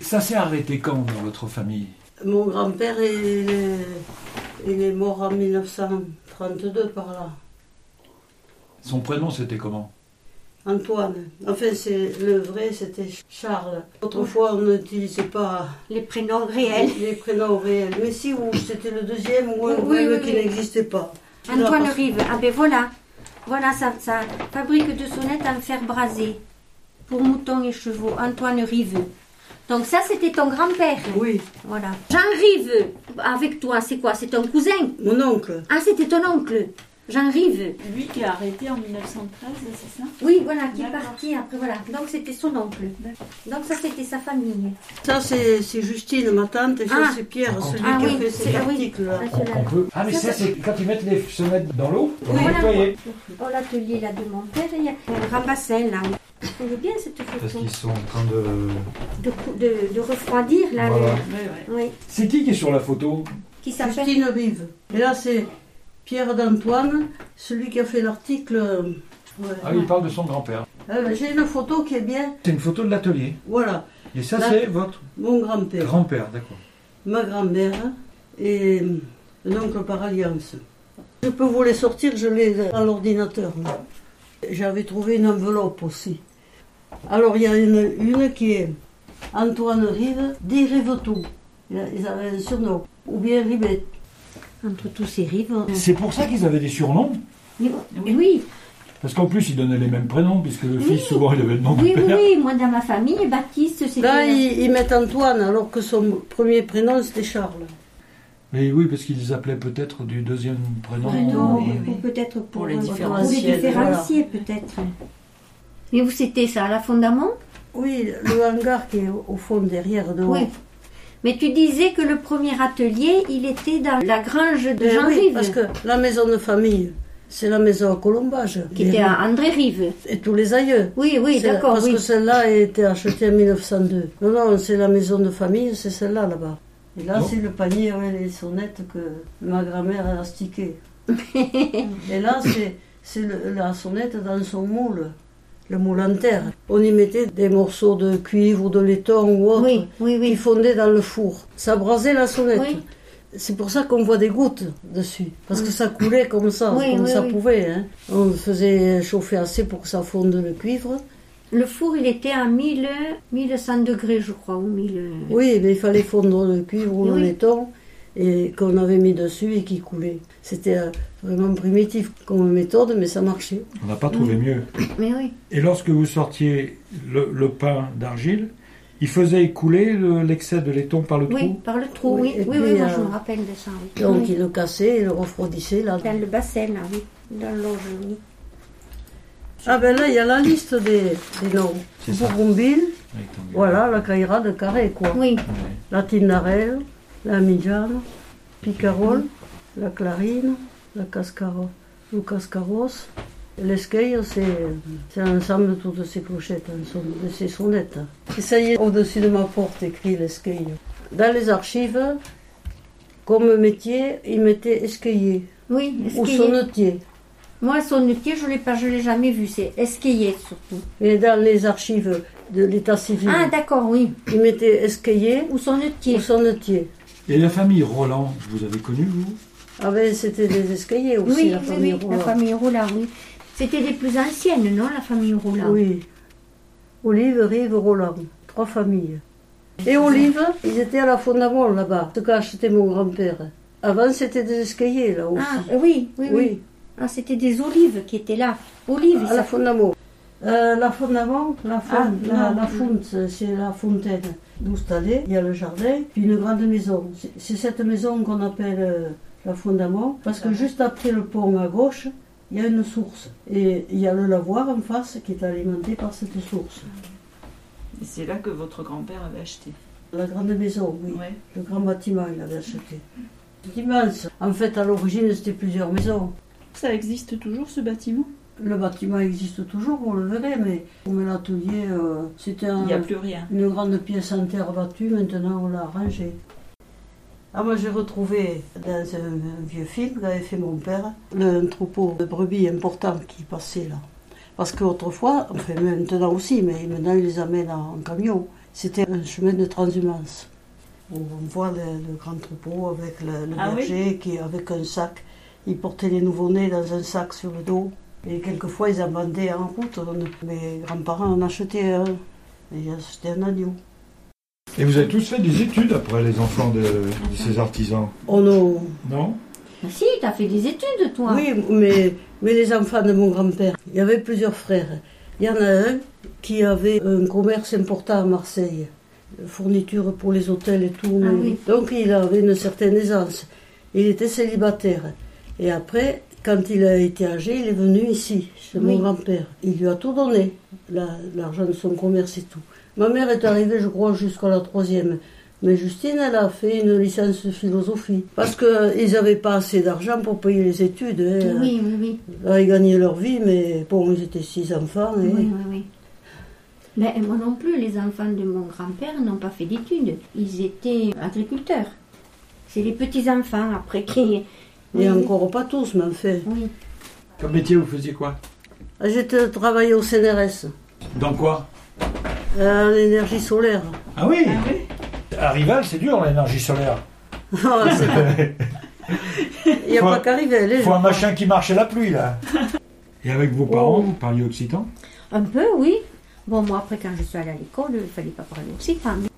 Ça s'est arrêté quand dans votre famille? Mon grand-père, il est mort en 1932 par là. Son prénom, c'était comment? Antoine. Enfin, le vrai, c'était Charles. Autrefois, on n'utilisait pas Les prénoms réels. les prénoms réels. Mais si, c'était le deuxième ou un Oui, qui n'existait pas. Antoine Là, Rive. Ah ben voilà. Voilà, ça fabrique de sonnettes en fer brasé. Pour moutons et chevaux. Antoine Rive. Donc ça, c'était ton grand-père. Oui, Voilà. Jean Rive, avec toi, c'est quoi? C'est ton cousin? mon oncle. Ah, c'était ton oncle. Jean Rive. Lui qui est arrêté en 1913, c'est ça? Oui, voilà, qui est D'accord. parti après, voilà. Donc c'était son oncle. Donc ça, c'était sa famille. Ça, c'est Justine, ma tante, et ça, Ah. c'est Pierre, celui Ah qui a oui, fait c'est cet oui. article-là. Ah, cela. On peut... Ah mais ça c'est quand ils mettent les sonnettes dans l'eau pour les Voilà. nettoyer. Dans l'atelier là de mon père, il y a un grand bassin là. Je trouve bien cette Parce photo. qu'ils sont en train de... De refroidir là. Voilà. Oui. C'est qui est sur la photo? Qui s'appelle Justine Rive. Et là, c'est Pierre d'Antoine, celui qui a fait l'article. Ouais. Ah oui, il parle de son grand-père. J'ai une photo qui est bien. C'est une photo de l'atelier. Voilà, Et ça Là- c'est votre mon grand-père, grand-père, d'accord. ma grand-mère et l'oncle par alliance. Je peux vous les sortir, je les ai à l'ordinateur. là. J'avais trouvé une enveloppe aussi. Alors, il y a une qui est Antoine Rive, dit Rivetou. Ils avaient un surnom. Ou bien Rivet. entre tous ces rives. C'est pour ça qu'ils avaient des surnoms? Oui, Parce qu'en plus ils donnaient les mêmes prénoms, puisque le fils souvent il avait le nom du oui, oui, père. oui. Moi, dans ma famille, Baptiste, c'était. Là, ils mettent Antoine, alors que son premier prénom, c'était Charles. Mais oui, parce qu'ils appelaient peut-être du deuxième prénom. Non, Oui, ou oui. peut-être Pour les pour les différencier, différencier, peut-être. Et où c'était ça, à la Fondamont? Oui, le hangar qui est au fond derrière de haut. Oui. Mais tu disais que le premier atelier, il était dans la grange de Ben Jean oui, Rive, parce que la maison de famille, c'est la maison à Colombage. qui était à André Rive. Et tous les aïeux. Oui, oui, C'est- d'accord, Parce oui. que celle-là a été achetée en 1902. Non, non, c'est la maison de famille, c'est celle-là, là-bas. Et là, Non. c'est le panier avec les sonnettes que ma grand-mère a astiquées. Et là, c'est la sonnette dans son moule, le moule en terre. On y mettait des morceaux de cuivre ou de laiton ou autre Oui, oui, qui oui. fondaient dans le four. Ça brasait la sonnette. Oui. C'est pour ça qu'on voit des gouttes dessus. Parce que ça coulait comme ça, Oui, comme oui, ça oui. pouvait. Hein. On faisait chauffer assez pour que ça fonde le cuivre. Le four, il était à 1100 degrés, je crois, ou 1000... Oui, mais il fallait fondre le cuivre ou le Oui. laiton et qu'on avait mis dessus et qui coulait. C'était vraiment primitif comme méthode, mais ça marchait. On n'a pas trouvé mieux. Mais oui. Et lorsque vous sortiez le pain d'argile, il faisait écouler l'excès de laiton par le trou? Oui, par le trou, Oui, oui. et Oui, puis, oui, moi je me rappelle de ça. Oui. Donc Oui. il le cassait, il le refroidissait. Là. Dans le bassin, là, oui. Dans l'auge, oui. Ah ben là, il y a la liste des noms. C'est ça. Bourbonville, Rectangulaire. voilà, la Caïra de Carré, quoi. Oui, Ouais. La Tinarelle, la Midjane, Picarole, la Clarine, la Cascaro, le Cascaros. L'esqueille, c'est l'ensemble de toutes ces clochettes, de ces sonnettes. Et ça y est, au-dessus de ma porte, écrit l'esqueille. Dans les archives, comme métier, ils mettaient esqueiller oui, ou esquiller. sonnetier. Moi, sonnetier, je ne l'ai jamais vu, c'est esquiller surtout. Et dans les archives de l'état civil, Ah, d'accord, oui. ils mettaient esqueiller Ou sonnetier. ou sonnetier. Et la famille Roland, vous avez connu, vous? Ah ben, c'était des esquillers aussi, Oui, la oui, famille oui, Roland. la famille Roland, oui. C'était les plus anciennes, non, la famille Roland? Oui. Olive, Rive, Roland. 3 familles. Et Olive, ils étaient à la Fondamont là-bas, ce qu'a acheté mon grand-père. Avant, c'était des escaliers là aussi. Ah, oui, oui, oui. Ah, c'était des olives qui étaient là. Olives, à la ça. Fondamont. La Fondamont, la non. fonte, c'est la fontaine d'où c'est allé. Il y a le jardin, puis une grande maison. C'est cette maison qu'on appelle la Fondamont, parce que juste après le pont à gauche, il y a une source. Et il y a le lavoir en face qui est alimenté par cette source. Et c'est là que votre grand-père avait acheté. La grande maison, oui. Ouais. Le grand bâtiment, il avait acheté. C'est immense. En fait, à l'origine, c'était plusieurs maisons. Ça existe toujours, ce bâtiment? Le bâtiment existe toujours, vous le verrez, mais comme l'atelier, c'était Il n'y a plus rien. une grande pièce en terre battue, maintenant on l'a arrangée. Ah, moi j'ai retrouvé dans un vieux film qu'avait fait mon père, un troupeau de brebis important qui passait là. Parce qu'autrefois, enfin maintenant aussi, mais maintenant ils les amènent en camion, C'était un chemin de transhumance. Où on voit le grand troupeau avec le berger qui, avec un sac, il portait les nouveau-nés dans un sac sur le dos. Et quelquefois, ils en vendaient en route. Mes grands-parents en achetaient un. Et ils achetaient un agneau. Et vous avez tous fait des études après, les enfants de ces artisans? Oh non. Non? Ah si, tu as fait des études, toi. Oui, mais les enfants de mon grand-père, il y avait plusieurs frères. Il y en a un qui avait un commerce important à Marseille. Fourniture pour les hôtels et tout. Ah oui. Donc il avait une certaine aisance. Il était célibataire. Et après, quand il a été âgé, il est venu ici, chez mon grand-père. Il lui a tout donné, l'argent de son commerce et tout. Ma mère est arrivée, je crois, jusqu'à la 3e. Mais Justine, elle a fait une licence de philosophie. Parce qu'ils n'avaient pas assez d'argent pour payer les études. Hein. Oui, oui, oui. Là, ils gagnaient leur vie, mais bon, ils étaient 6 enfants. Oui, oui, oui. Mais moi non plus, les enfants de mon grand-père n'ont pas fait d'études. Ils étaient agriculteurs. C'est les petits-enfants après qui... Et encore pas tous, mais en fait. Oui. Comme métier, vous faisiez quoi? J'étais travaillé au CNRS, Dans quoi? à l'énergie solaire. Ah oui, Ah oui. À Rival, c'est dur l'énergie solaire. Il n'y a Faut- pas qu'à arriver. Il faut un machin qui marche à la pluie, là. Et avec vos parents, vous parliez occitan? Un peu, oui. Bon, moi, après, quand je suis allée à l'école, il ne fallait pas parler occitan.